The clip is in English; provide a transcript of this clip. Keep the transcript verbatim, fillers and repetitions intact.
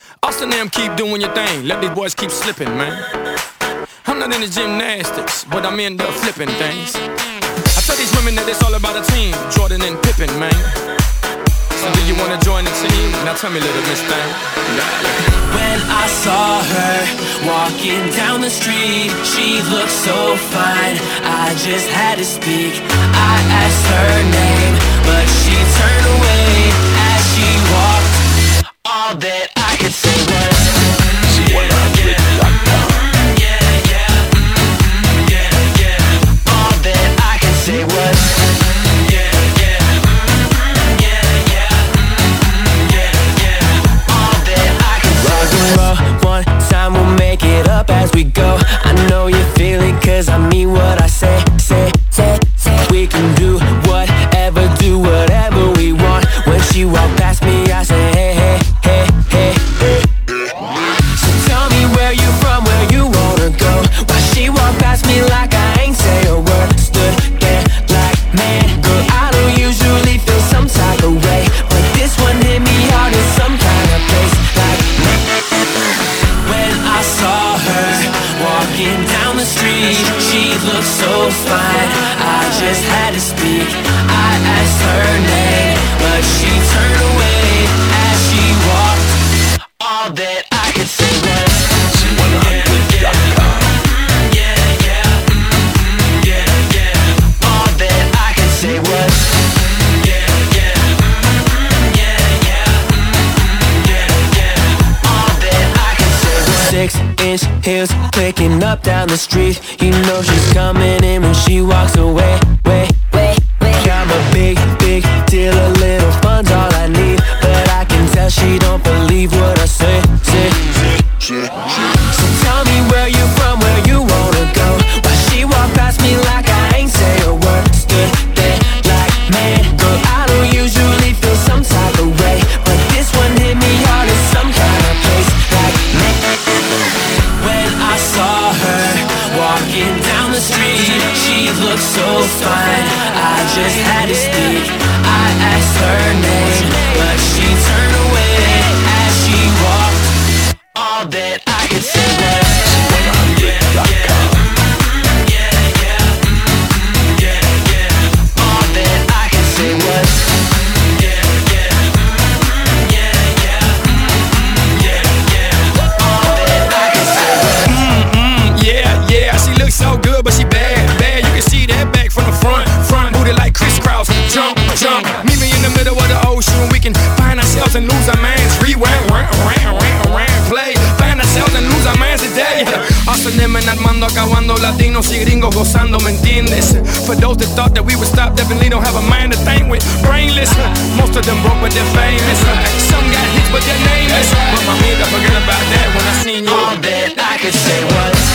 Austin them keep doing your thing. Let these boys keep slipping, man. I'm not into gymnastics, but I'm into flipping things. I tell these women that it's all about a team, Jordan and Pippen, man. So do you wanna join the team? Now tell me, little miss thing. When I saw her walking down the street, she looked so fine, I just had to speak. I asked her name, but she turned away as she walked. All that I could say was yeah, yeah, yeah, yeah, yeah, yeah. All that I could say was yeah, yeah, yeah, yeah, yeah, yeah. All that I could say was rock and roll, one time we'll make it up as we go. I know you feel it cause I mean what I say, say, say, say. We can do whatever, do whatever we want. When she walked past me I say hey, hey. Like I ain't say a word, stood there like, man, girl, I don't usually feel some type of way, but this one hit me hard in some kind of place. Like, when I saw her walking down the street, she looked so fine, I just had to speak. I asked her name, but she turned away as she walked. All that I could say was one hundred dot com. Say what? Yeah, yeah, yeah, yeah, yeah, yeah. All that I can say was six-inch heels clicking up down the street. You know she's coming in when she walks away. Wait, wait, wait. I'm a big, big deal. A little fun's all I need, but I can tell she don't believe what I say. Say, say, say. So tell me where you from, where you wanna go. Why she walk past me like I ain't say a word. Stood man, girl, I don't usually feel some type of way, but this one hit me hard in some kind of place. Like, man, when I saw her walking down the street, she looked so fine, I just had to speak. I asked her name, but she turned away as she walked. All that I could say was yeah, yeah. Say what? Yeah, yeah, yeah, yeah, yeah, yeah. All that I can say was mm-mm, yeah, yeah. She looks so good, but she bad, bad. You can see that back from the front, front booty like crisscross. Jump, jump. Meet me in the middle of the ocean. We can find ourselves and lose our minds. Rewind, round, round, round, round, play. Find ourselves and lose our minds today. Austin and Armando acabando, latinos y gringos gozando, ¿me entiendes? For those that thought that we would stop, definitely don't have a mind to think with. Brainless, most of them broke but they're famous. Some got hits but they're nameless. But my head, I forget about that when I seen you. All that I could say was